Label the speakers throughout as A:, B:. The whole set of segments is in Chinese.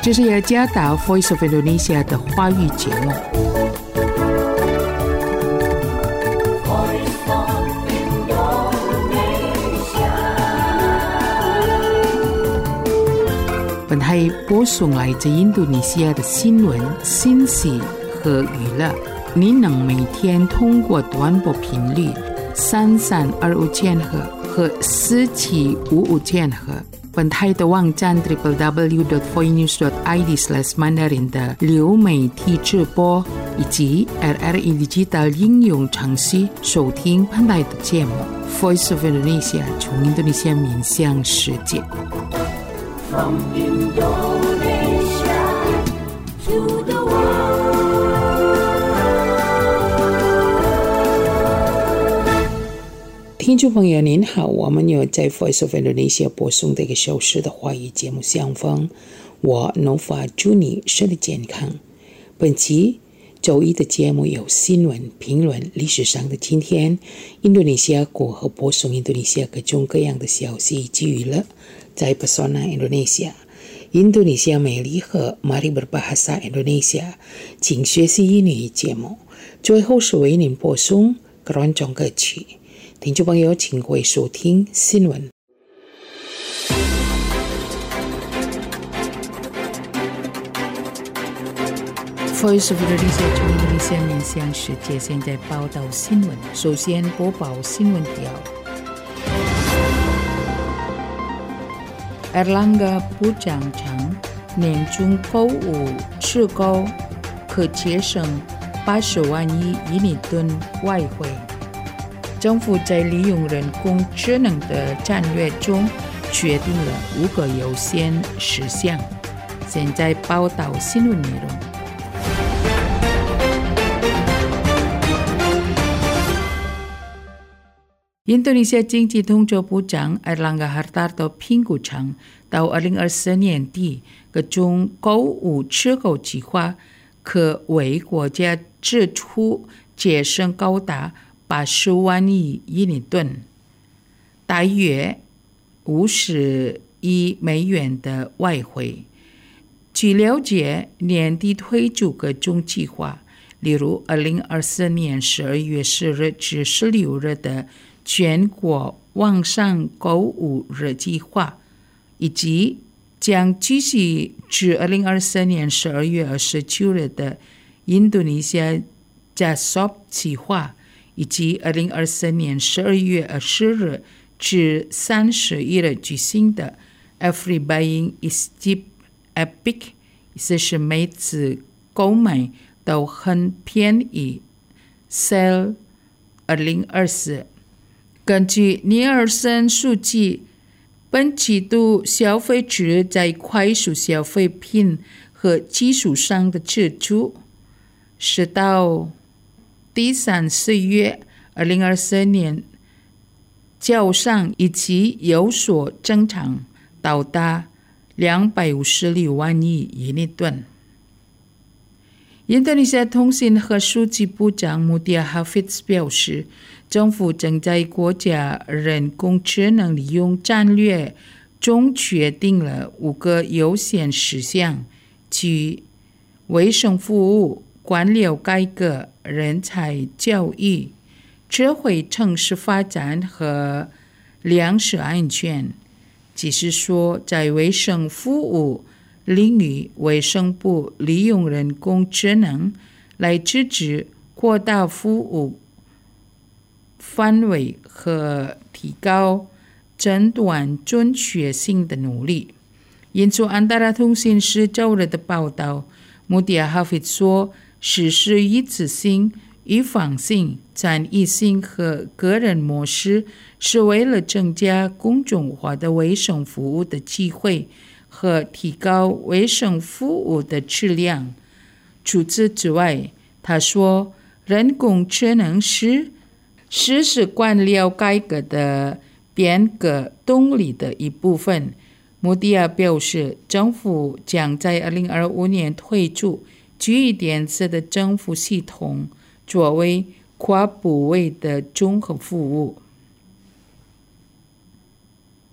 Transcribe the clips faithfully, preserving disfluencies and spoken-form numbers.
A: 这是雅加达 Voice of Indonesia 的华语节目。本台播送来自印度尼西亚的新闻、信息和娱乐。您能每天通过短波频率三三二五千赫和四七五五千赫。本台的网站 double-u double-u double-u dot voinews dot i d slash mandarin 的流媒体直播，以及 R R I Digital 应用程序收听本台的节目。Voice of Indonesia 从印度尼西亚面向世界。From Indonesia to the world。 听众朋友您好，我们有在 Voice of Indonesia 播送的一个小时的华语节目相逢，我 Nova 祝你身体健康。本期周一的节目有新闻、评论、历史上的今天、印度尼西亚国和播送印度尼西亚各种各样的消息以及娱乐。在 Pesona Indonesia， 印度尼西亚美丽和 Mari Berbahasa Indonesia 请学习英语节目。最后是为您播送各种歌曲。听众朋友请各位收听新闻。Voice of Indonesia 从印度尼西亚面向世界，现在报道新闻。首先播报新闻条。Erlangga 部长称，年中购物赤购可节省八十万亿印尼盾外汇。政府在利用人工智能的战略中决定了五个优先事项。现在报道新闻内容。印度尼西亚经济统筹部长 Erlangga Hartarto 评估称，到二零二四年底，各种购物赤购计划可为国家支出节省高达八十万亿印尼盾，大约五十亿美元的外汇。据了解，年底推出各种计划，例如二零二四年十二月十日至十六日的全国网上购物日计划，以及将继续至二零二四年十二月二十九日的印度尼西亚加索计划，以及二零二四年十二月二十日至三十一日举行的 Every Buying is Cheap Epic， 意思是每次购买都很便宜 Sale 二零二四。根据尼尔森数据，本季度消费者在快速消费品和技术上的支出是到第三四月二零二四年较上一期有所增长，到达两百五十六万亿印尼盾。印度尼西亚通信和数据部长穆迪亚哈菲兹表示，政府正在国家人工智能利用战略中决定了五个优先事项，即卫生服务、官僚改革、人才教育、智慧城市发展和粮食安全。即是说，在卫生服务领域，卫生部利用人工智能来支持扩大服务范围和提高诊断准确性的努力。引述安达拉通信社周日的报道，穆迪亚哈菲说，实施一次性、预防性、参与性和个人模式是为了增加公众化的卫生服务的机会和提高卫生服务的质量。除此之外，他说，人工智能是实施官僚改革的变革动力的一部分。穆迪亚表示，政府将在二零二五年推出基于电子的政府系统，作为跨部位的综合服务。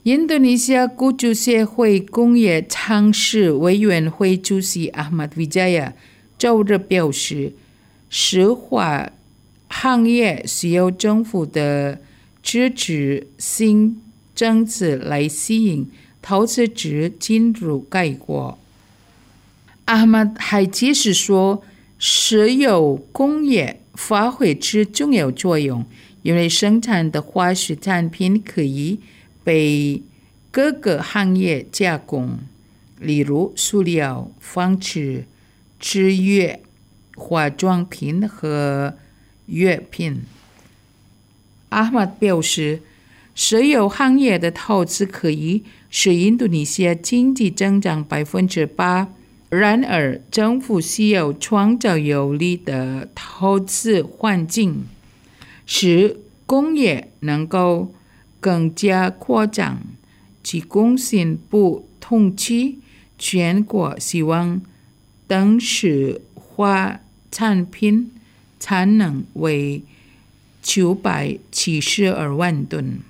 A: 印度尼西亚雇主协会工业厂市委员会主席阿马维加亚周日表示，石化行业需要政府的支持性政策来吸引投资者进入该国。阿马还解释说，石油工业发挥着重要作用，因为生产的化学产品可以被各个行业加工，例如塑料、纺织、制约、化妆品和药品。阿马表示，石油行业的投资可以使印度尼西亚经济增长百分之八。然而，政府需要创造有利的投资环境，使工业能够更加扩张。其工信部统计，全国希望灯石化产品产能为九百七十二万吨，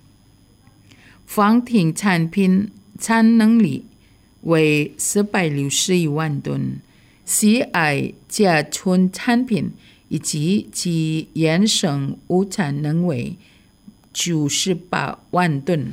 A: 纺艇产品产能力为四百六十一万吨，C I 甲醇产品以及其衍生物产能为九十八万吨。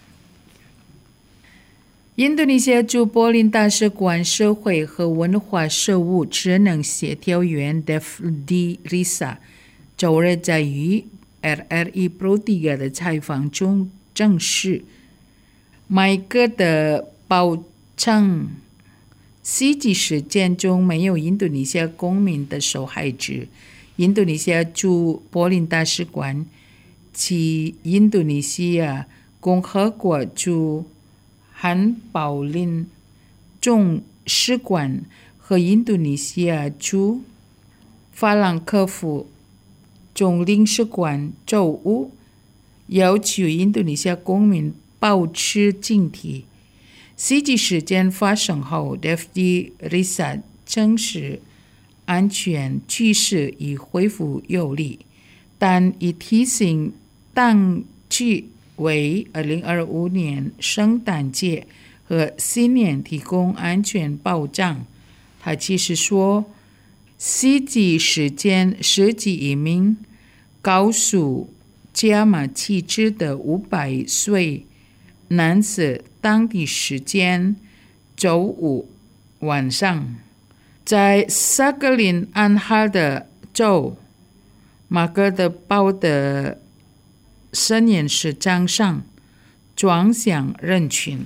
A: 印度尼西亚驻柏林大使馆社会和文化事务职能协调员 Devdi Risa 周日在与 R R I Pro tiga 的采访中证实，麦克的报称袭击事件中没有印度尼西亚公民的受害者。印度尼西亚驻柏林大使馆及印度尼西亚共和国驻汉堡林总使馆和印度尼西亚驻法兰克福总领事馆周五要求印度尼西亚公民保持警惕。袭击事件发生后 ，Devdi Risa 证实安全局势已恢复有利，但已提醒当局为二零二五年圣诞节和新年提供安全保障。他其实说，袭击事件涉及一名高速驾马骑车的五百岁男子。当地时间周五晚上，在萨格林安哈的州马格德堡的深夜市场上撞向人群。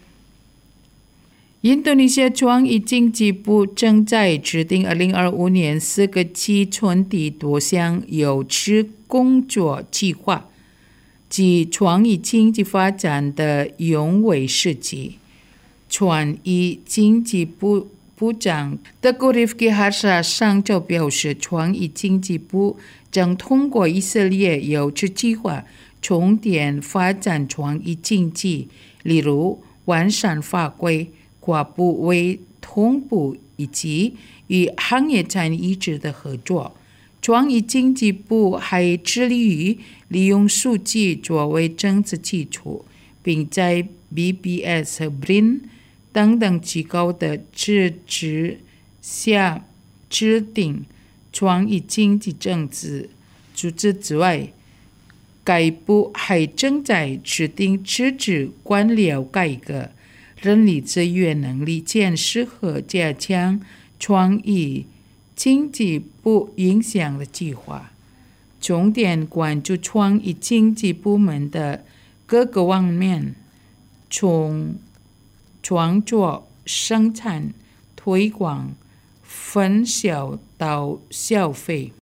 A: 印度尼西亚创意经济部正在制定二零二五年四个七村地多项优质工作计划，及创意经济发展的永伟事迹。创意经济部部长德古里夫基哈萨上周表示，创意经济部正通过以色列优质计划重点发展创意经济，例如完善法规、跨部委同步以及与行业产业一致的合作。创意经济部还致力于利用数据作为政策基础，并在 B B S 和 B R I N 等等机构的支持下制定创意经济政策。除此之外，该部还正在制定支持官僚改革、人力资源能力建设和加强创意经济部影响的计划，重点关注创意经济部门的各个方面，从创作、生产、推广、分销到消费。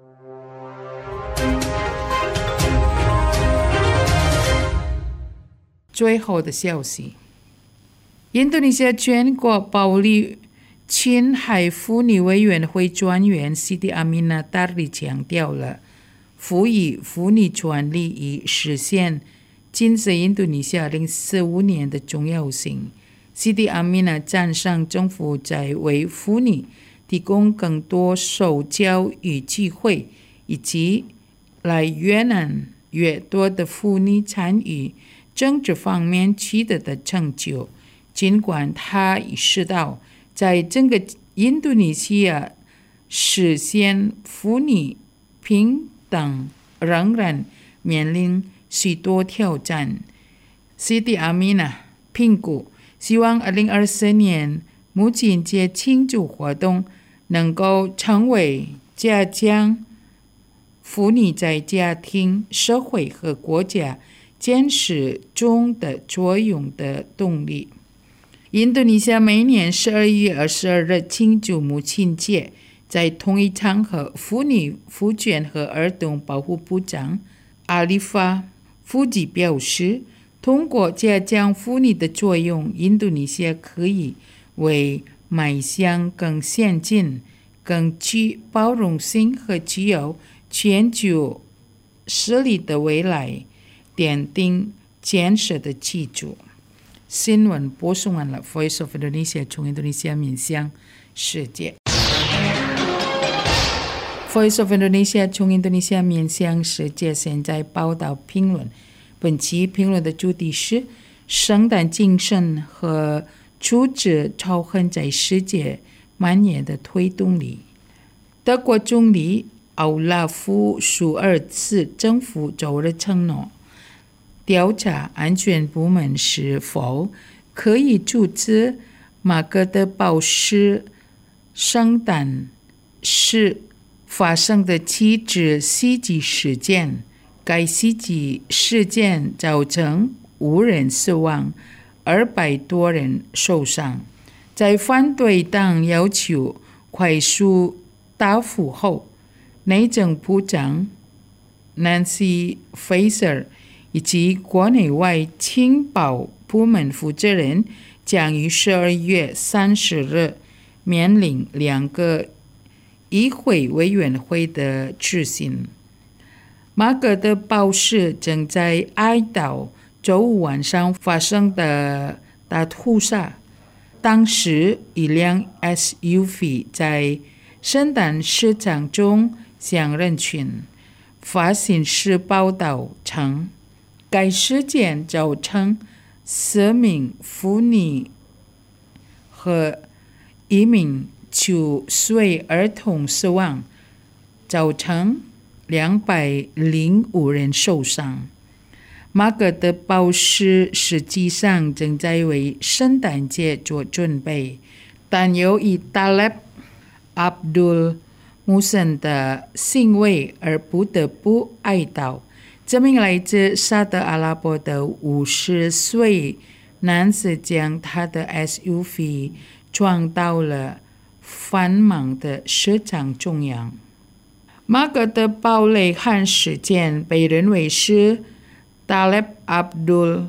A: 最后的消息，印度尼西亚全国暴力侵害妇女委员会专员 Siti Aminah Tardi 强调了，赋予妇女权利以实现建设印度尼西亚二零四五年的重要性。Siti Aminah 赞赏政府在为妇女提供更多受教育机会，以及来越南越多的妇女参与政治方面取得的成就。尽管他意识到，在整个印度尼西亚实现妇女平等仍然面临许多挑战。Siti Aminah评估，希望二零二四年母亲节庆祝活动能够成为加强妇女在家庭、社会和国家建设中的作用的动力。印度尼西亚每年十二月二十二日庆祝母亲节，在同一场合，妇女福权和儿童保护部长阿里法夫吉表示，通过加强妇女的作用，印度尼西亚可以为迈向更先进、更具包容性和具有全球实力的未来奠定建设的基础。新闻播送完了 Voice of Indonesia 从印度尼西亚面向世界。Voice of Indonesia 从印度尼西亚面向世界，现在报道评论。本期评论的主题是圣诞精神和阻止仇恨在世界蔓延的推动力。德国总理奥拉夫·舒尔茨政府周日承诺，调查安全部门是否可以阻止马格德堡市圣诞时发生的七次袭击事件。该袭击事件造成五人死亡，二百多人受伤。在反对党要求快速答复后，内政部长 Nancy Faeser 以及国内外情报部门负责人将于十二月三十日面临两个议会委员会的质询。马格德堡市正在哀悼周五晚上发生的大屠杀。当时一辆 S U V 在圣诞市场中向人群。法新社报道称，该事件造成四名妇女和一名九岁儿童死亡，造成两百零五人受伤。马格德堡市实际上正在为圣诞节做准备，但由于Taleb Abdul Muhsin的行为而不得不哀悼。这名来自沙特阿拉伯的五十岁男子将他的 S U V 撞到了繁忙的市场中央。马格德堡雷汉事件被认为是 Taleb Abdul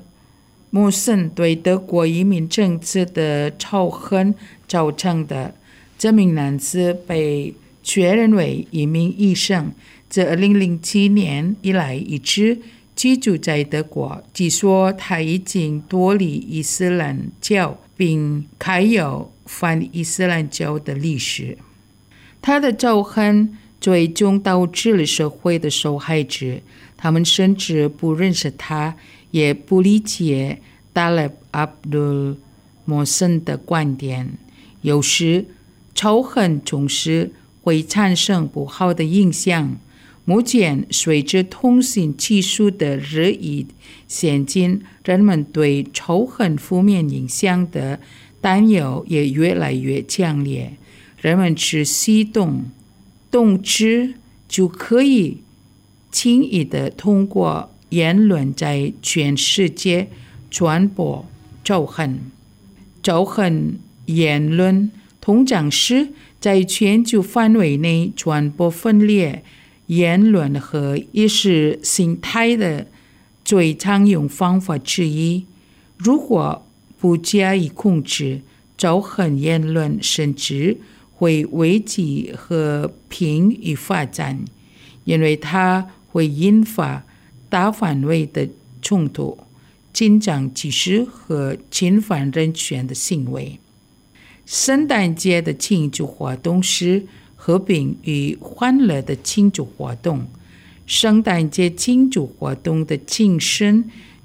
A: Muhsin 对德国移民政策的仇恨造成的。这名男子被确认为一名医生，自二零零七年以来一直居住在德国。据说他已经脱离伊斯兰教，并开有反伊斯兰教的历史。他的仇恨最终导致了社会的受害者，他们甚至不认识他，也不理解 Taleb Abdul Muhsin 的观点。有时仇恨总是会产生不好的影响。目前，随着通信技术的日益先进，人们对仇恨负面影响的担忧也越来越强烈。人们只需动动之就可以轻易地通过言论在全世界传播仇恨。仇恨言论通常是在全球范围内传播分裂言论和意识形态的最常用方法之一。如果不加以控制，仇恨言论甚至会危及和平与发展，因为它会引发大范围的冲突、紧张局势和侵犯人权的行为。圣诞节的庆祝活动是和平与欢乐的庆祝活动。圣诞节庆祝活动的精神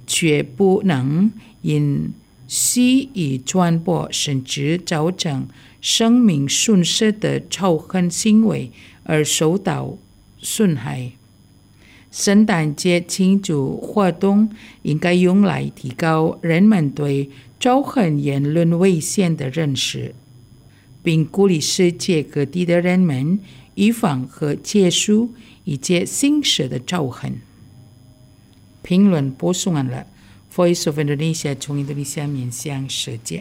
A: 却不能因施以传播甚至造成生命损失的仇恨行为而受到损害。圣诞节庆祝活动应该用来提高人们对仇恨言论危险的认识，并鼓励世界各地的人们预防和结束一切形式的仇恨。评论播送完了 Voice of Indonesia 从印度尼西亚面向世界。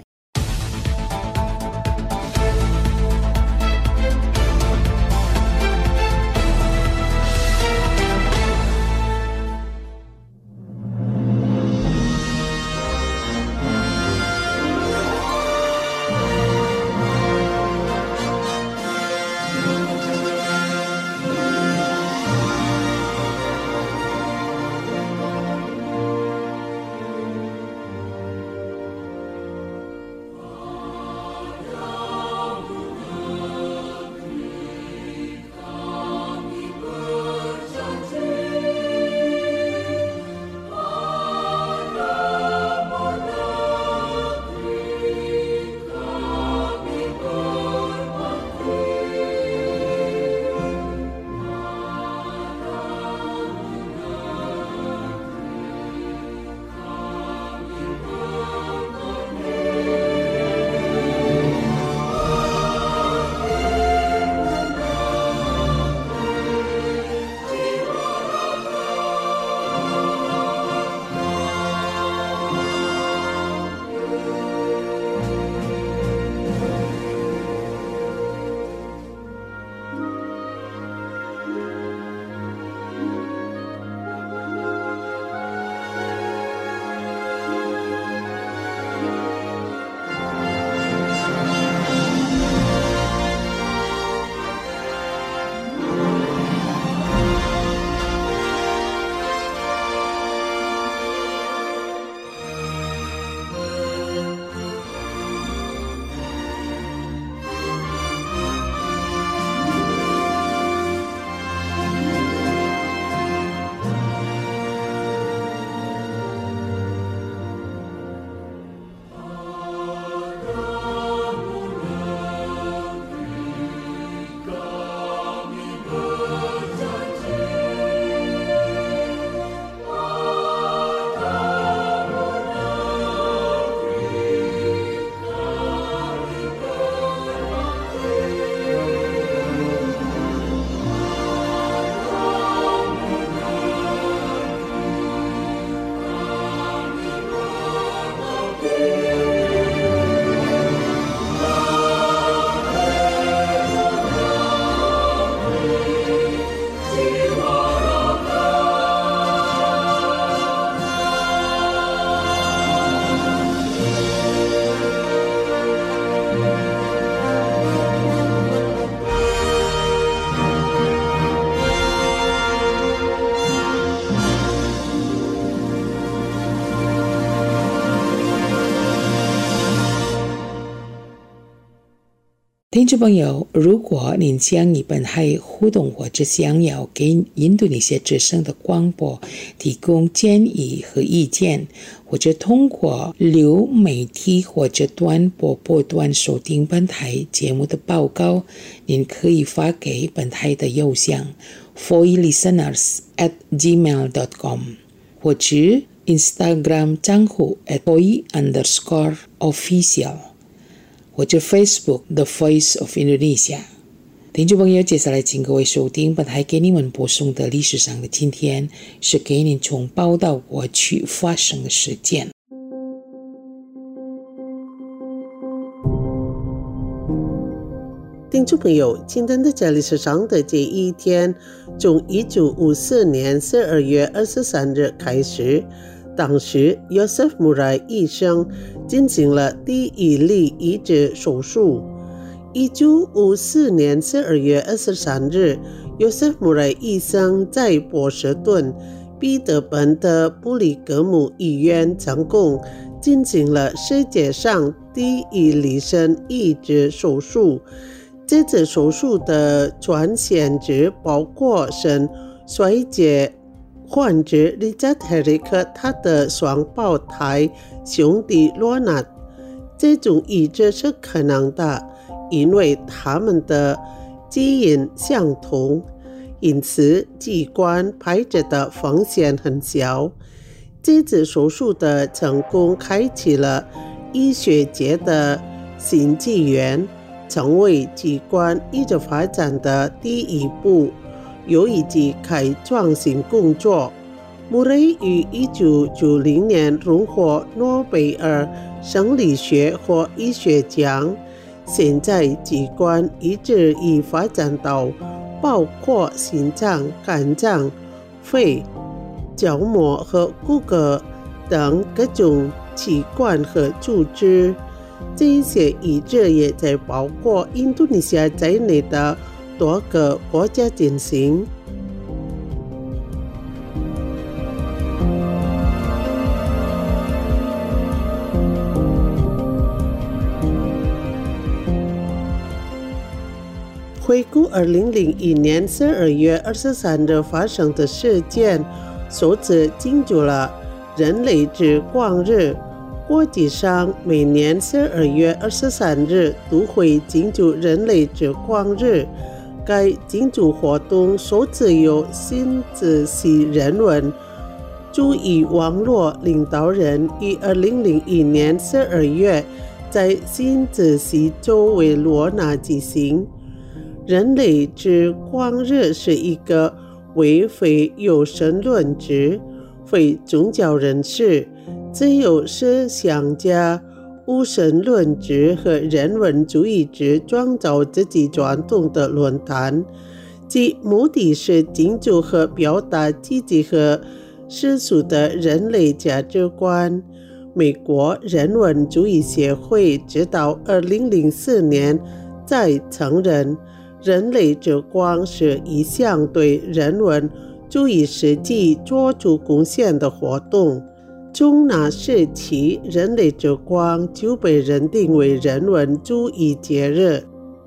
A: 听众朋友，如果您将与本台互动或者想要给印度尼西亚之声的广播提供建议和意见，或者通过流媒体或者短波波段收听本台节目的报告，您可以发给本台的邮箱 voilisteners at gmail dot com 或者 Instagram 账户 at voi underscore official或者 Facebook The Voice of Indonesia。 听众朋友，接下来请各位收听本台给你们播送的历史上的今天，是给您从报道过去发生的事件。
B: 听众朋友，今天的这历史上的这一天，从一九五四年十二月二十三日开始，当时 Joseph Murray 医生进行了第一例移植手术。一九五四年十二月二十三日 Joseph Murray 医生在波士顿彼得本的布里格姆医院成功进行了世界上第一例肾移植手术。这次手术的全限制包括肾衰竭、 患者 Richard Herrick 和他的双胞胎兄弟罗纳，这种移植是可能的，因为他们的基因相同，因此器官排斥的风险很小。这次手术的成功开启了医学界的新纪元，成为器官移植发展的第一步，又以及开创新工作。穆雷于一九九零年荣获诺贝尔生理学和医学奖。现在器官移植已发展到包括心脏、肝脏、肺、角膜和骨骼等各种器官和组织。这些移植也在包括印度尼西亚在内的多个国家进行。回顾二零零一年十二月二十三日发生的事件，首次庆祝了人类之光日。国际上每年十二月二十三日都会庆祝人类之光日。该庆祝活动首次由新泽西人文主义网络领导人于二零零一年十二月在新泽西州维罗纳举行。人类之光日是一个为非有神论者、非宗教人士、自由思想家、无神论者和人文主义者创造自己传统的论坛，其目的是庆祝和表达积极和世俗的人类价值观。美国人文主义协会直到二零零四年才承认人类之光是一项对人文主义实际做出贡献的活动。从那时起，人类之光就被认定为人文主义节日。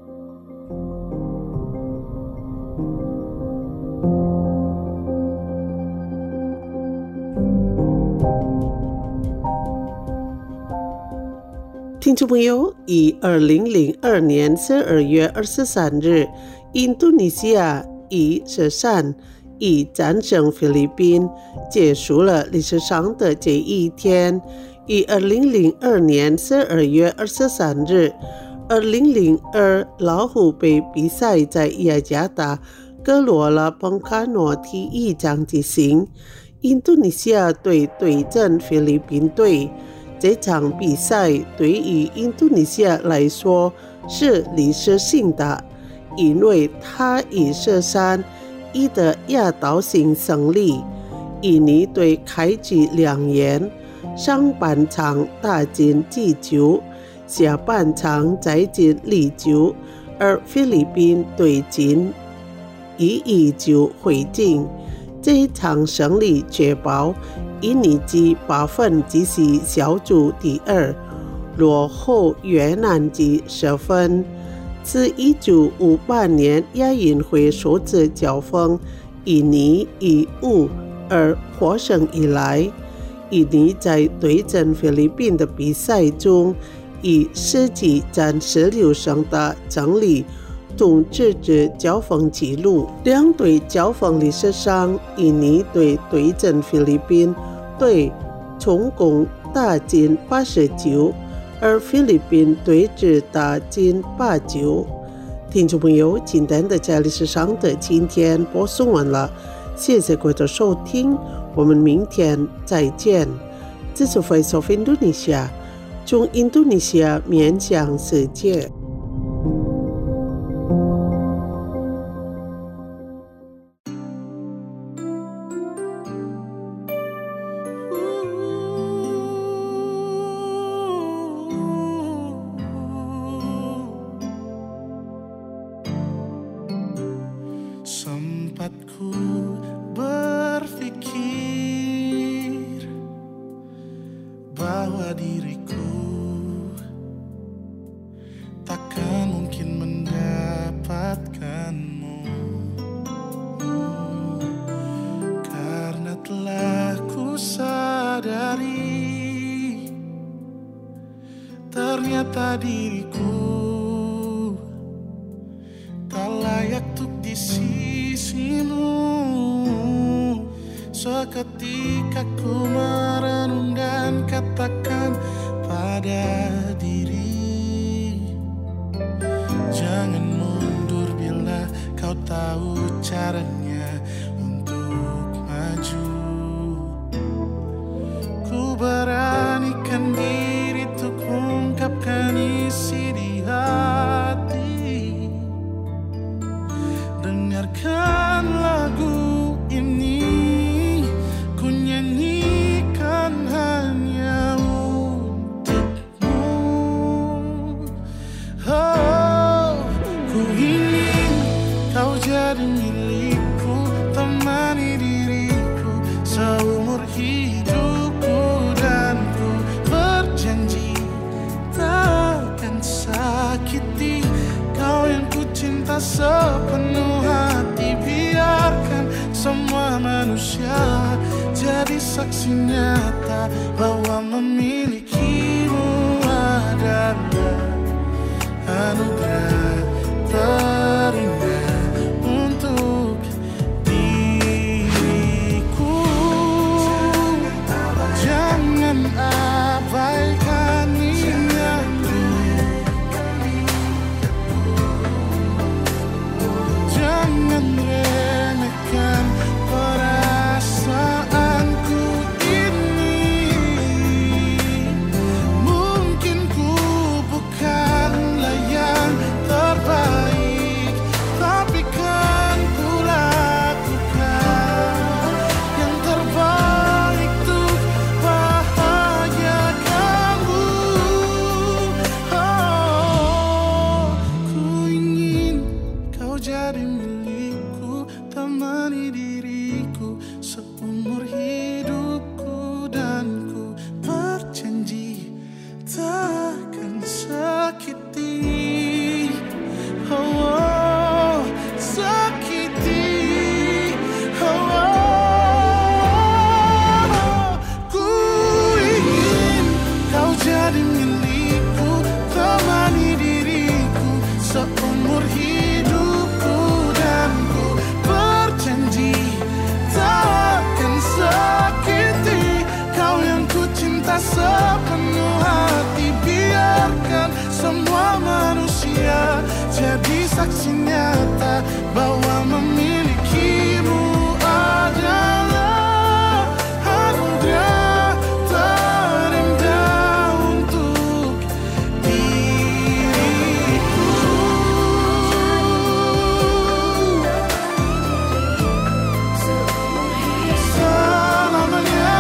B: 听众朋友，于二零零二年十二月二十三日，印度尼西亚以十三以战胜菲律宾，结束了历史上的这一天。于二零零二年十二月二十三日，二零零二老虎杯比赛在雅加达格罗拉邦卡诺体育场举行，印度尼西亚队对阵菲律宾队。这场比赛对于印度尼西亚来说是历史性的，因为它以十三一的压倒性胜利。印尼队开局亮眼，上半场打进几球，下半场再进力球，而菲律宾队进一一球回敬。这一场胜利确保印尼籍八分继续小组第二，落后越南籍十分。自一九五八年亚运会首次交锋，印尼以五而获胜以来，印尼在对阵菲律宾的比赛中以十七战十六胜的胜利统治着交锋纪录。两队交锋历史上，印尼队对阵菲律宾队总共打进八十球，而菲律宾队只打进八球。听众朋友，今天的家历史上的今天播送完了，谢谢各位的收听，我们明天再见。这是 Voice of Indonesia， 从印度尼西亚面向世界。
C: Sempatku berpikir bahwa diriku takkan mungkin mendapatkanmu, karena ternyata diriku tak layak untuk di sisimu. Seketika ku merenung dan katakan pada diri, jangan mundur bila kau tahu caranya untuk maju. Ku beranikan diri untuk ungkapkan isi di hati. Dengarkan lagu ini, ku nyanyikan hanya untukmu. Oh, ku ingin kau jadi milikku, temani diriku seumur hidupku, dan ku berjanji takkan sakiti kau yang ku cinta sepenuh hati. Biarkan semua manusia jadi saksi nyata bahwa memilikimu adalah anugerah terindah untuk diriku. Jangan abaikan niatku, jangan remehkan perasaanku ini. Mungkin ku bukanlah yang terbaik, tapi kan ku lakukan yang terbaik untuk bahagiakanmu. Oh, ku ingin kau jadi milikku, temani diriku seumur hidupku, dan ku berjanji takkan sakiti, oh, sakiti, oh. Ku ingin kau jadi milikku, temani diriku seumur hidupku, dan ku berjanji takkan sakiti kau yang ku cinta sepenuh hati. Biarkan semua manusia jadi saksi nyata bahwa memilikimu adalah anugerah terindah untuk diriku. Selamanya,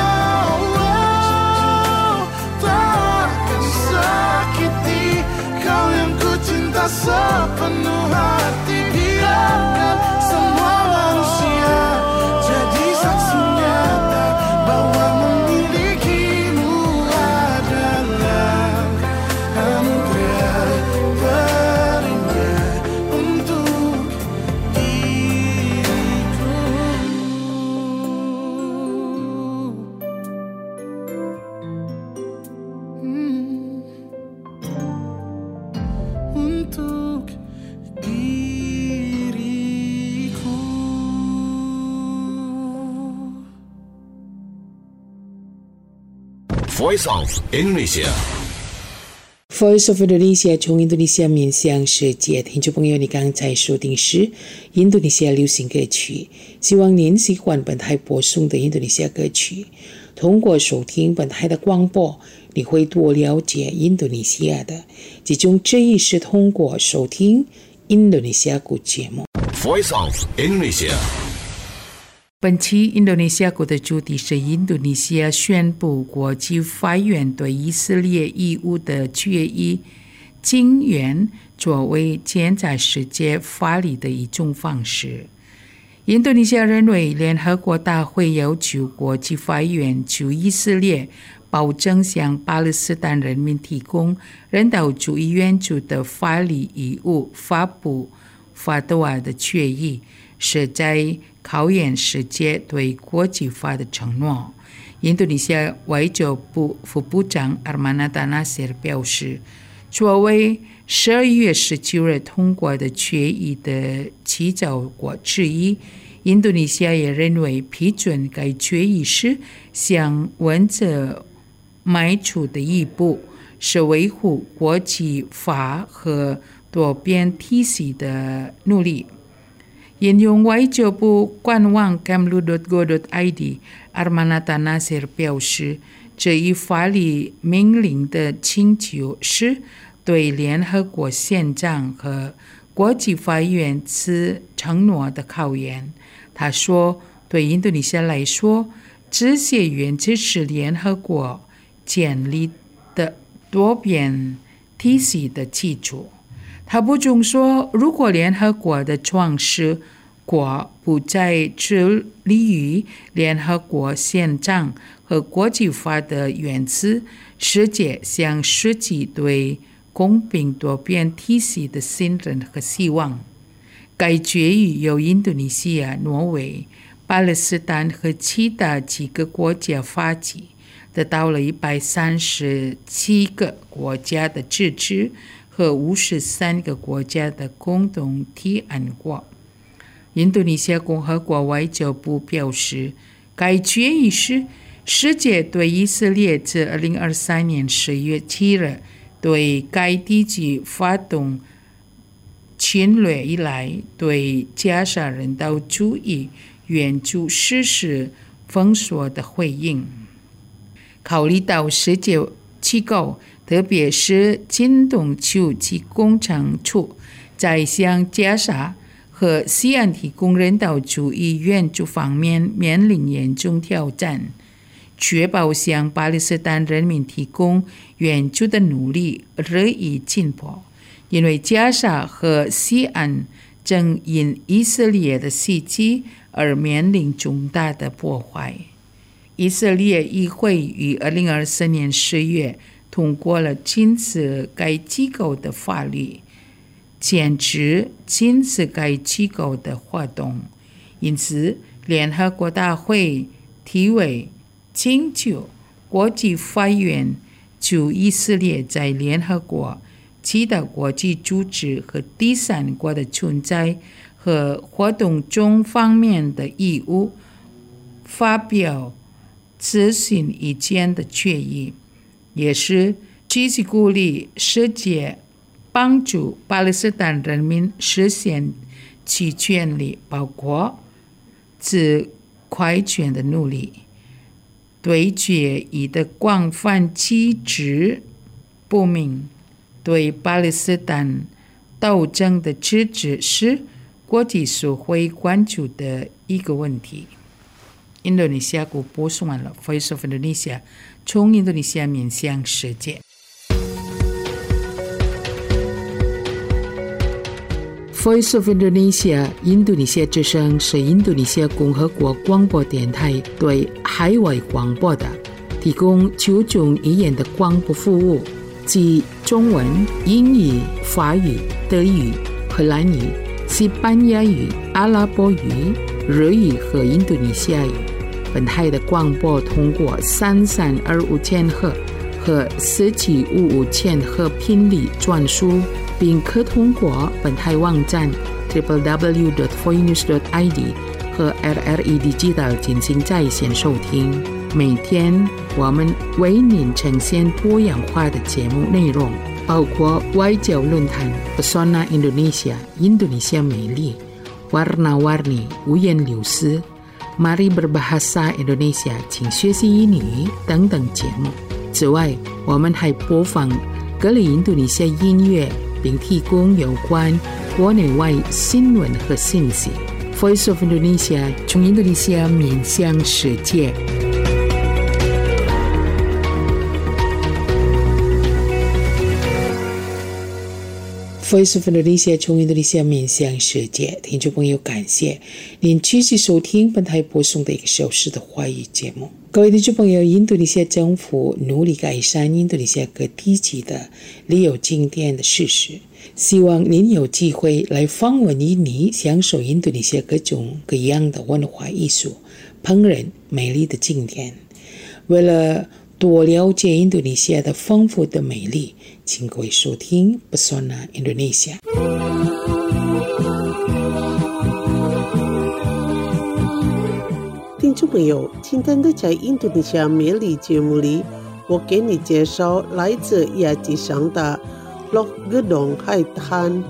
C: oh, takkan sakiti kau yang ku cinta sepenuh hati. Biarkan semua manusia jadi saksi nyata bahwa memilikimu adalah anugerah terindah untuk diriku. Hmm. Untuk diriku.
D: Voice of Indonesia。
A: Voice of Indonesia 从印度尼西亚面向世界，听众朋友，你刚才收听是印度尼西亚流行歌曲，希望您喜欢本台播送的印度尼西亚歌曲。通过收听本台的广播，你会多了解印度尼西亚的，其中这一是通过收听印度尼西亚国节目。
D: Voice of Indonesia。
A: 本期印度尼西亚国的主题是印度尼西亚宣布国际法院对以色列义务的决议，禁援作为建在世界法理的一种方式。印度尼西亚认为，联合国大会要求国际法院就以色列保证向巴勒斯坦人民提供人道主义援助的法理义务发布法多瓦的决议，是在考验世界对国际法的承诺。印度尼西亚外交部副部长阿尔曼纳达纳西尔表示， 作为十二月十九日通过的决议的起草国之一，印度尼西亚也认为批准该决议时向文则迈出的一步，是维护国际法和多边体系的努力。引用外交部官网 kemlu dot go dot i d Armanata Nasir 表示，这一法律命令的请求是对联合国宪章和国际法院此承诺的考验。他说，对印度尼西亚来说，这些原则是联合国建立的多边体系的基础。他补充说，如果联合国的创始国不再致力于联合国宪章和国际法的原则，世界将失去对公平多边体系的信任和希望。该决议由印度尼西亚、挪威、巴勒斯坦和其他几个国家发起，得到了一百三十七个国家的支持和五十三个国家的共同提案过。印度尼西亚共和国外交部表示，该决议是世界对以色列自二零二三年十月七日对该地区发动侵略以来，对加沙人道主义援助实施封锁的回应。考虑到世界机构，特别是金东区及工程处在向加沙和西岸提供人道主义援助方面面临严重挑战，确保向巴勒斯坦人民提供援助的努力日益进步。因为加沙和西岸正因以色列的袭击而面临重大的破坏。以色列议会于二零二四年十月通过了禁止该机构的法律，坚持禁止该机构的活动。因此，联合国大会提为请求国际法院就以色列在联合国、其他国际组织和第三国的存在和活动中方面的义务发表咨询意见的决议，也是积极鼓励世界帮助巴勒斯坦人民实现其权利，包括自快权的努力。对决议的广泛机制不明对巴勒斯坦斗争的支持是国际社会关注的一个问题。印度尼西亚国播送完了 Voice of Indonesia， 从印度尼西亚面向世界。Voice of Indonesia 印度尼西亚之声是印度尼西亚共和国广播电台对海外广播的提供九种语言的广播服务，即中文、英语、法语、德语、荷兰语、西班牙语、阿拉伯语、日语和印度尼西亚语。本台的广播通过三三二五千赫和四七五五千赫频率转输，并可通过本台网站 double-u double-u double-u dot voinews dot i d 和 R R E Digital 进行在线收听。每天我们为您呈现多样化的节目内容，包括外交论坛 Pesona Indonesia 印度尼西亚美丽、Warna-Warni 五颜六色、Mari Berbahasa Indonesia 请学习英语等等节目。此外，我们还播放各类印度尼西亚音乐，并提供有关国内外新闻和信息。Voice of Indonesia 从印度尼西亚面向世界。Voice of Indonesia 从印度尼西亚面向世界，听众朋友，感谢您继续收听本台播送的一个小时的华语节目。各位听众朋友，印度尼西亚政府努力改善印度尼西亚各地区的旅游景点的设施，希望您有机会来访问印尼，享受印度尼西亚各种各样的文化艺术、烹饪、美丽的景点。为了多了解印度尼西亚的丰富的美丽，请各位收听 Pesona Indonesia。
B: 听众朋友，今天的在印度尼西亚美丽节目里，我给你介绍来自亚吉桑的 Lok Gedong 海滩。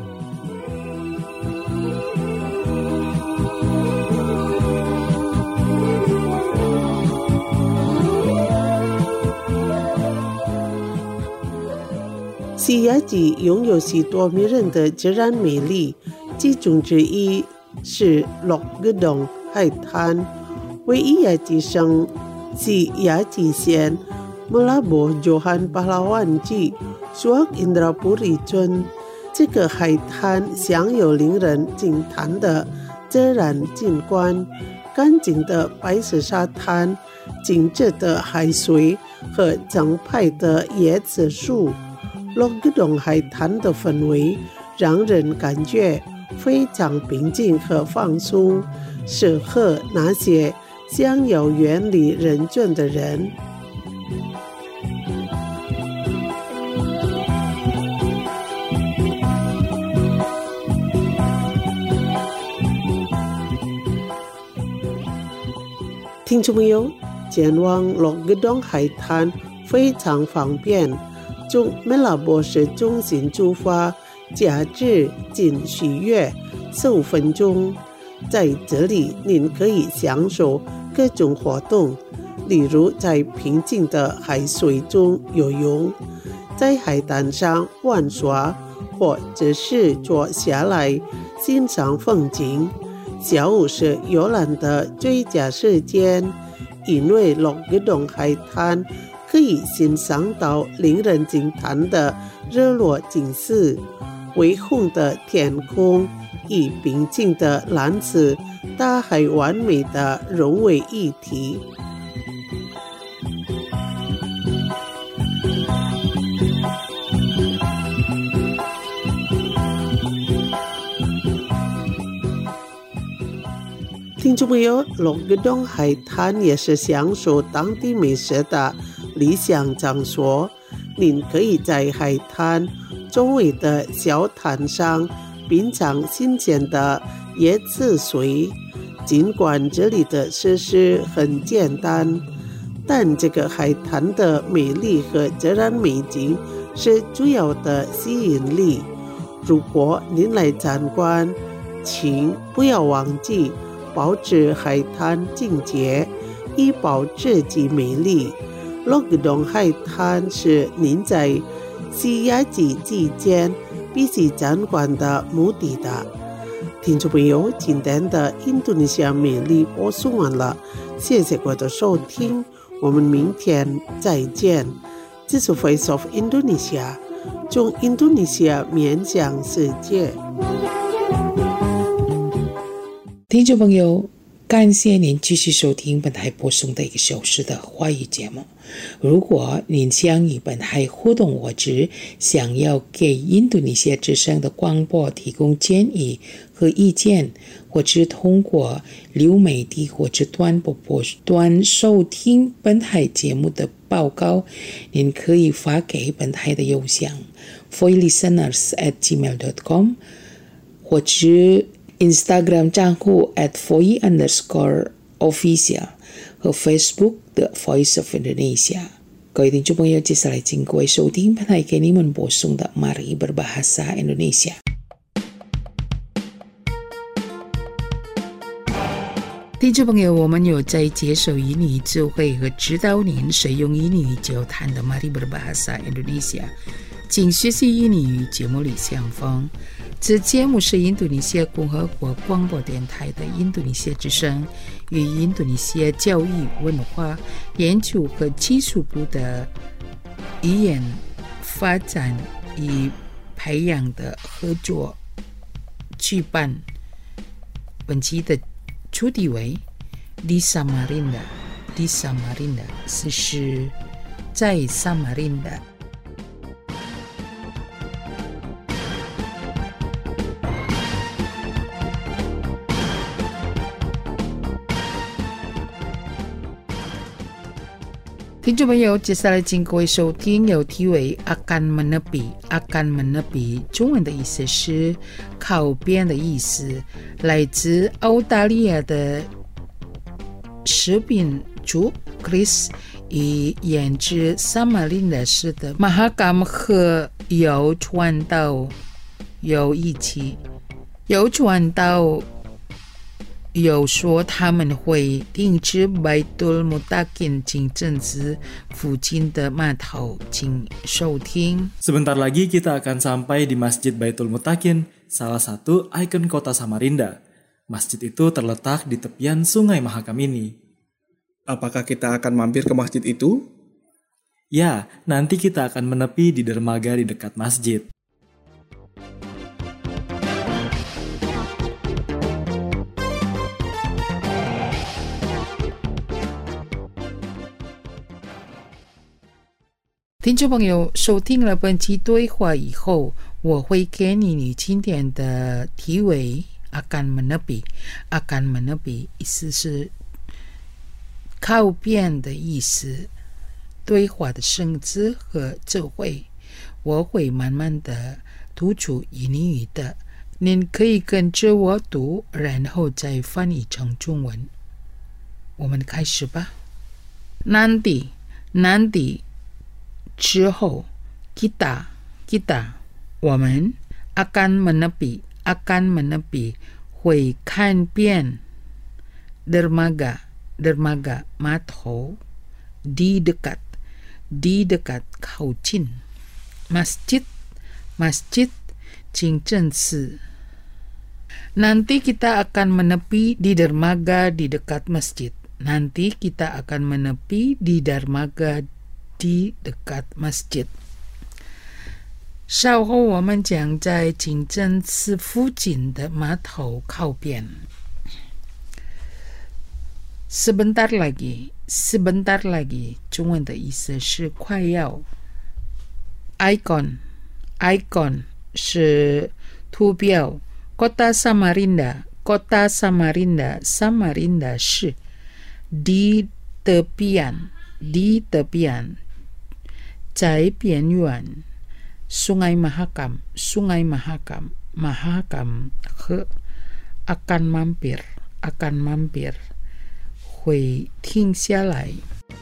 B: 西雅吉拥有许多迷人的自然美丽，其中之一是 Lok Gedong 海滩，位于雅吉省西雅吉县 Melaboh Johan Pahlawan 及 Suak Indrapuri 村。这个海滩享有令人惊叹的自然景观，干净的白色沙滩，清澈的海水和整排的椰子树。Lok Gedong 海滩的氛围让人感觉非常平静和放松，适合那些想要远离人群的人。听众朋友，前往 Lok Gedong 海滩非常方便，从Melaboh市中心出发，驾至仅需约十五分钟。在这里，您可以享受各种活动，例如在平静的海水中游泳，在海滩上玩耍，或者是坐下来欣赏风景。下午是游览的最佳时间，因为 Lok Gedong 海滩可以欣赏到令人惊叹的日落景色，微红的天空与平静的蓝色大海完美的融为一体。听众朋友， Lok Gedong 海滩也是享受当地美食的理想场所，您可以在海滩周围的小滩上品尝新鲜的椰子水。尽管这里的设施很简单，但这个海滩的美丽和自然美景是主要的吸引力。如果您来参观，请不要忘记保持海滩清洁，以保持其美丽。Lok Gedong 海滩是您在西雅吉期间必须参观的目的地。听众朋友，今天的印度尼西亚美丽播送完了，谢谢各位的收听，我们明天再见。这是 Voice of Indonesia， 从印度尼西亚面向世界。
A: 听众朋友，感谢您继续收听本台播送的一个小时的华语节目。如果您想与本台互动，或者想要给印度尼西亚之声的广播提供建议和意见，或者通过流媒体或者短波波段收听本台节目的报告，您可以发给本台的邮箱 voilisteners at gmail dot com 或者Instagram 账户 at voi underscore official 和 Facebook The Voice of Indonesia。 各位听众朋友，接下来请各位收听本台给你们播送的 Mari Berbahasa Indonesia。 听众朋友，我们有在接受英语智慧和指导您使用英语交谈的 Mari Berbahasa Indonesia， 请学习英语节目里相逢。此节目是印度尼西亚共和国广播电台的印度尼西亚之声与印度尼西亚教育文化研究和技术部的语言发展与培养的合作举办。本期的主题为 Di Samarinda Di Samarinda 是是在萨马林达。听听众朋友，接下来请各位收听有题为 akan menepi akan menepi 中文的意思是靠边的意思，来自澳大利亚的食品主 Chris 以研制萨马林的市的马哈甘和邮传到有一起，邮传到有说他们会定制 Baitul Mutakin 清真寺附近的码头，请收听。
E: Sebentar lagi kita akan sampai di Masjid Baitul Mutakin, salah satu ikon kota Samarinda. Masjid itu terletak di tepian Sungai Mahakam ini.
F: Apakah kita akan mampir ke masjid itu?
E: Ya, nanti kita akan menepi di dermaga di dekat masjid.
A: Teman-teman 听众朋友，收听了本期对话以后，我会给你你今天的题为 akan menepi akan menepi 意思是靠边的意思，对话的生字和智慧，我会慢慢的读出印尼语的，您可以跟着我读，然后再翻译成中文。我们开始吧。nanti nanti之后 kita kita 我们 akan menepi akan menepi 会看遍 dermaga dermaga 码头 di dekat di dekat 靠近 masjid masjid 清真寺 nanti kita akan menepi di dermaga di dekat masjid nanti kita akan menepi di dermaga di dekat masjid 稍后我们将在清真寺附近的码头靠边 sebentar lagi sebentar lagi 中文的意思是快要 icon icon 是图标 kota Samarinda kota Samarinda Samarinda 是 di tepian di tepian 在边缘 Sungai Mahakam Sungai Mahakam Mahakam 和 akan mampir akan mampir 会停下来。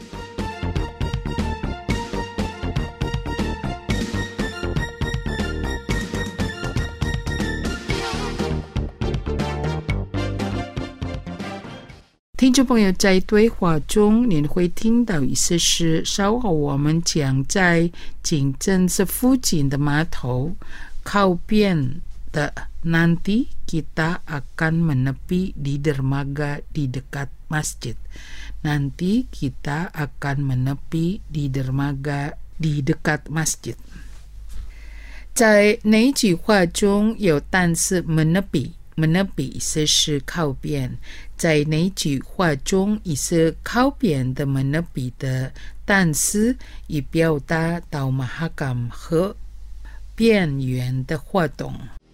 A: 听众朋友，在对话中您会听到意思是稍后我们将在清真寺附近的码头靠边的 nanti kita akan menepi di dermaga di dekat masjid nanti kita akan menepi di dermaga di dekat masjid 在哪句话中有单词 menepi menepi 意思是靠边，在哪句话中意思靠边的 menepi 的单词以表达到 mahakam 和边缘的活动。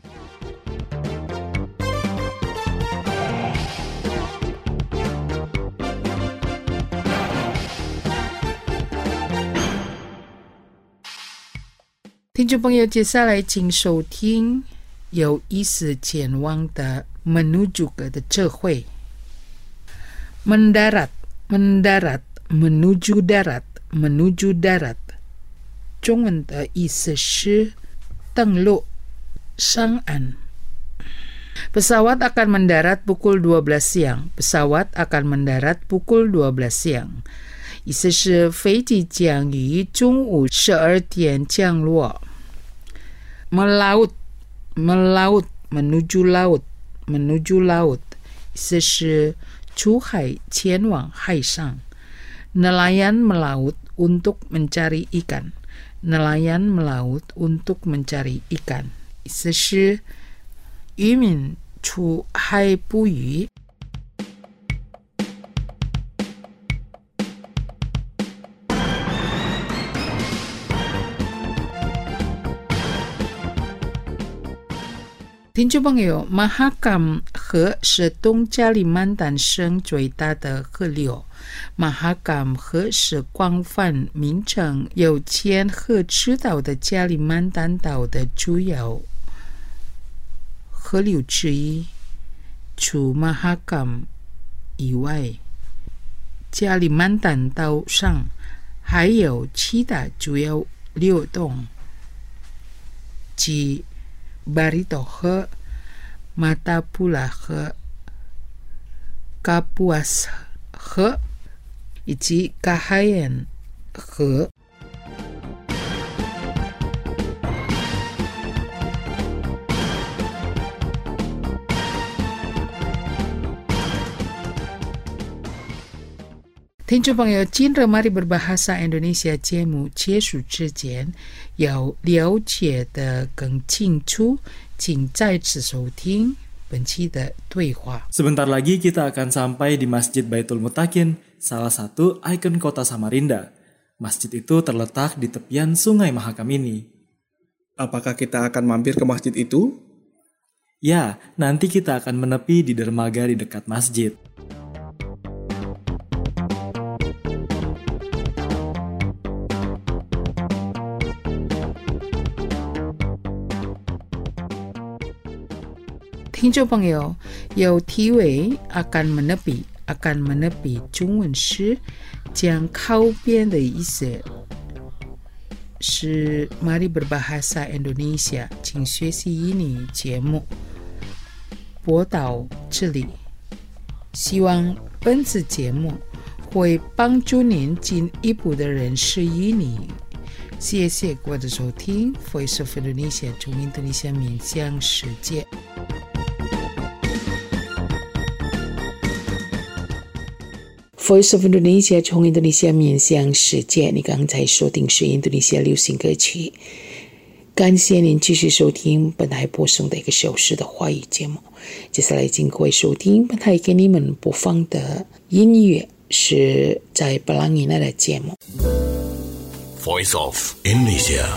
A: 听众朋友，接下来请收听有意思前往的 menuju ke 的智慧 mendarat mendarat menuju darat menuju darat 中文的意思是登陆上岸 pesawat akan mendarat pukul dua belas siang pesawat akan mendarat pukul dua belas siang 意思是飞机将于中午十二点降落 melaut melaut menuju laut menuju laut 意思是出海前往海上 nelayan melaut untuk mencari ikan nelayan melaut untuk mencari ikan 意思是渔民出海捕鱼听众朋友，马哈港河是东加里曼丹省最大的河流。马哈港河是广泛名称由前河赤道的加里曼丹岛的主要河流之一。除马哈港以外，加里曼丹岛上还有其他主要流动，即巴里多河、马达布拉河、卡布阿斯河以及卡海恩河。听众朋友，今日 Mari Berbahasa Indonesia 节目结束之前，要了解的更清楚，请再次收听本期的对话。
E: Sebentar lagi kita akan sampai di Masjid Baitul Mutakin, salah satu ikon kota Samarinda. Masjid itu terletak di tepian Sungai Mahakam ini.
F: Apakah kita akan mampir ke masjid itu?
E: Ya, nanti kita akan menepi di dermaga di dekat masjid.
A: 听众朋友，有体会 akan menepi akan menepi 中文是将靠边的意思，是 Mari Berbahasa Indonesia 请学习英语节目播到这里，希望本次节目会帮助您进一步的认识英语。谢谢各位的收听 Voice of Indonesia 从印度尼西亚面向世界。Voice of Indonesia 从印度尼西亚面向世界，你刚才收听是印度尼西亚流行歌曲。感谢您继续收听本台播送的一个小时的华语节目。接下来请各位收听本台给你们播放的音乐，是在布朗尼纳的节目。
D: Voice of Indonesia。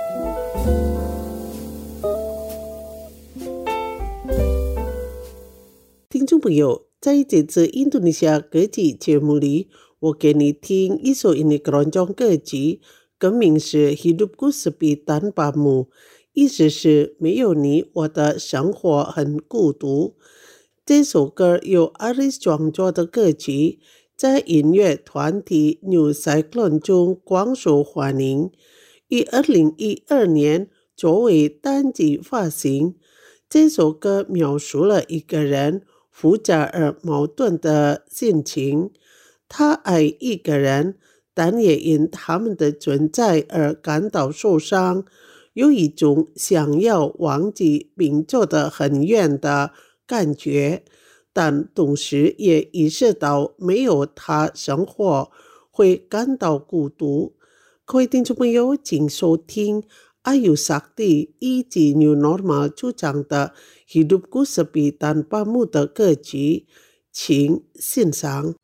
B: 听众朋友，在这次印度尼西亚歌曲节目里，我给你听一首印尼广场歌曲，歌名是 Hidupku Sepi Tanpamu， 意思是没有你，我的生活很孤独。这首歌由 Aris 创作的歌曲，在音乐团体 New Cyclone 中广受欢迎，于二零一二年作为单曲发行。这首歌描述了一个人复杂而矛盾的心情，他爱一个人，但也因他们的存在而感到受伤，有一种想要忘记并走得很远的感觉，但同时也意识到没有他生活会感到孤独。各位听众朋友，请收听Ayu Sakti 以及 New Normal 主唱的 Hidupku Sepi Tanpamu 的歌曲，请欣赏。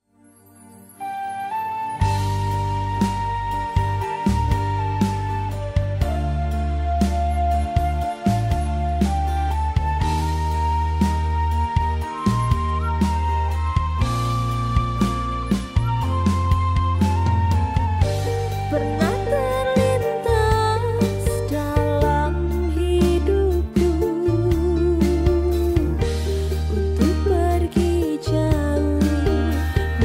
G: Untuk pergi jauh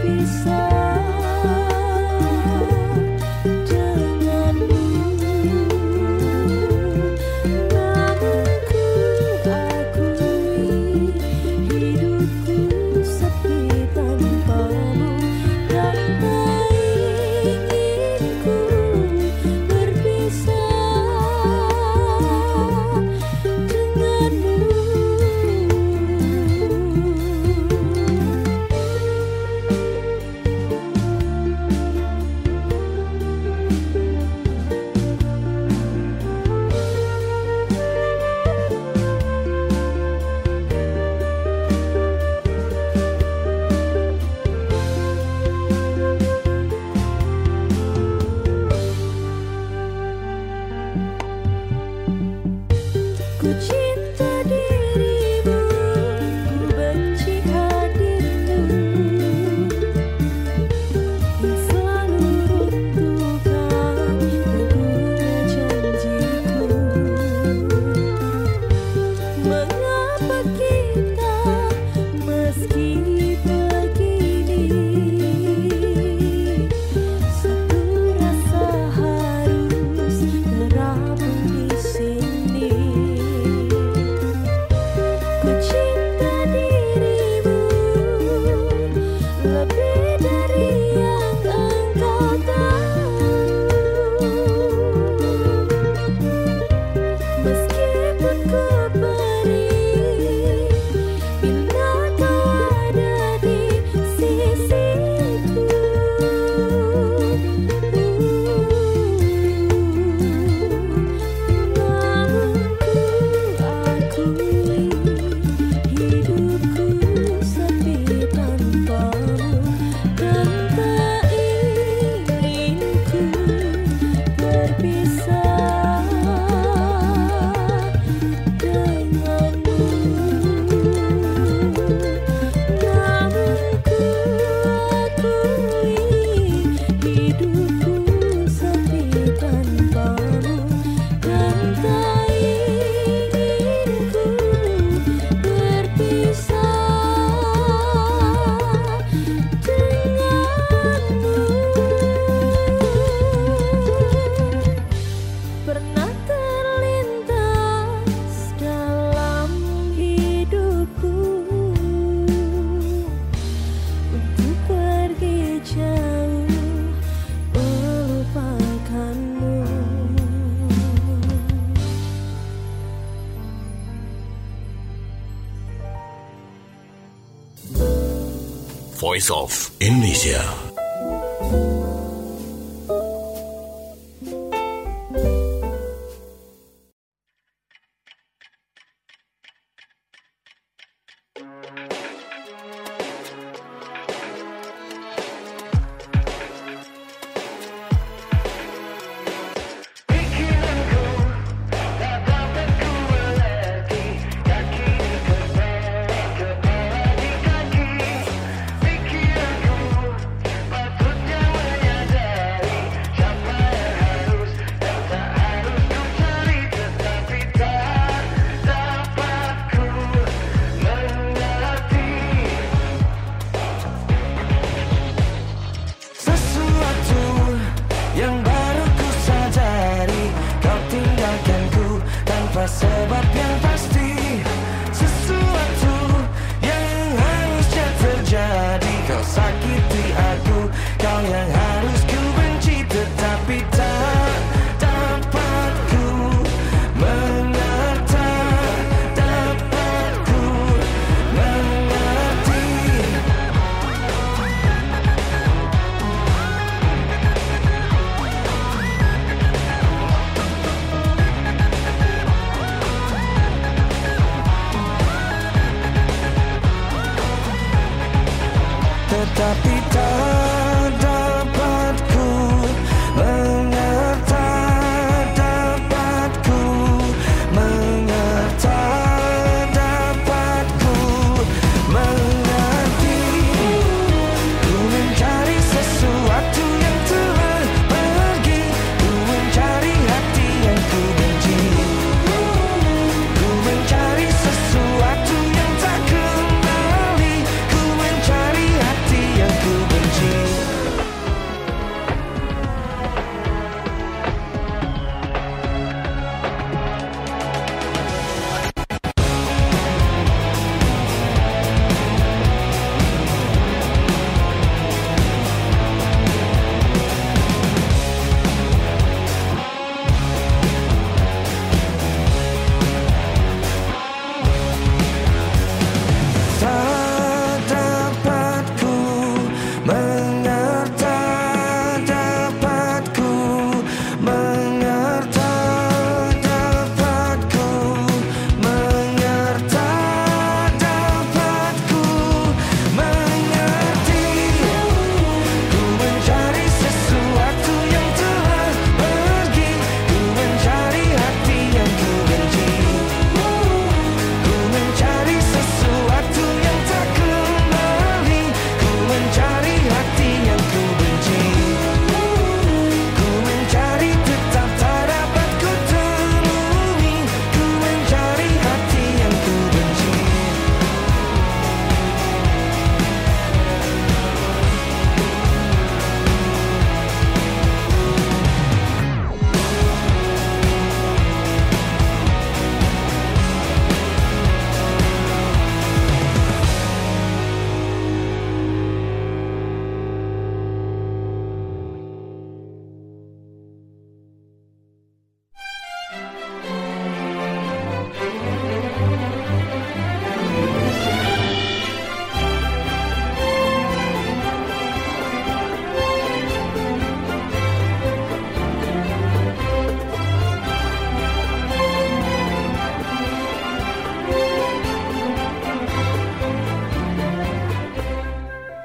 D: Voice of Indonesia.
C: Sebab yang pasti sesuatu yang harusnya terjadi. Kau sakiti aku, kau yang harus ku benci, tetapi tak dapat ku mengerti, dapat ku mengerti. Tetapi tak dapat ku mengerti, dapat ku mengerti, dapat ku mengerti. Ku mencari sesuatu yang telah pergi, ku mencari hati yang ku benci, ku mencari sesuatu yang tak kembali, ku mencari hati yang ku benci.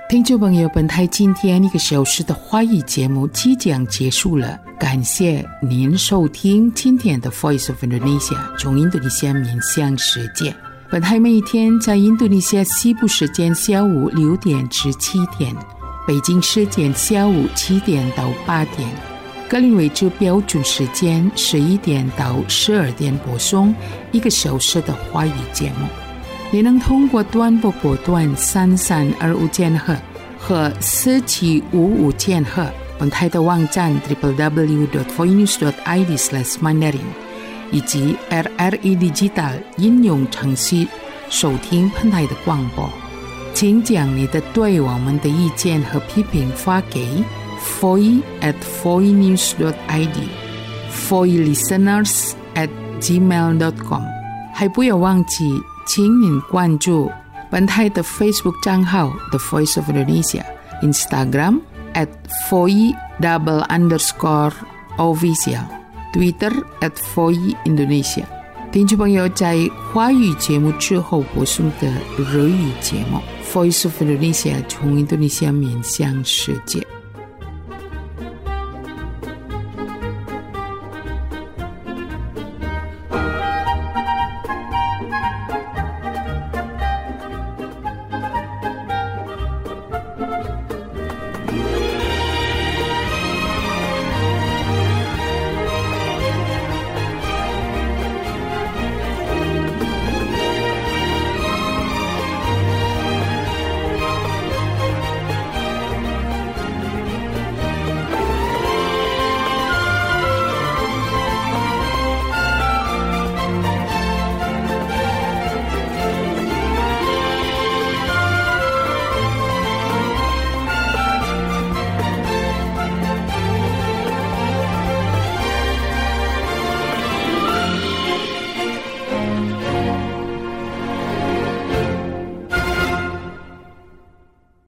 A: 听众朋友，本台今天一个小时的华语节目即将结束了，感谢您收听今天的 Voice of Indonesia 从印度尼西亚面向世界。本台每一天在印度尼西亚西部时间下午六点至七点，北京时间下午七点到八点，格林威治标准时间十一点到十二点播送一个小时的华语节目。你能通过短波波段三三二五千赫和四七五五千赫，本台的网站 double-u double-u double-u dot voinews dot i d slash mandarin 以及 R R E Digital 应用程序收听本台的广播。请将你的对我们的意见和批评发给 voice at voinews dot i d voice listeners at gmail dot com。 还不要忘记请您关注本台的 Facebook 账号 The Voice of Indonesia， Instagram at voice double underscore official， Twitter at voice Indonesia。 听众朋友，在华语节目之后播送的日语节目 Voice of Indonesia 从印度尼西亚面向世界。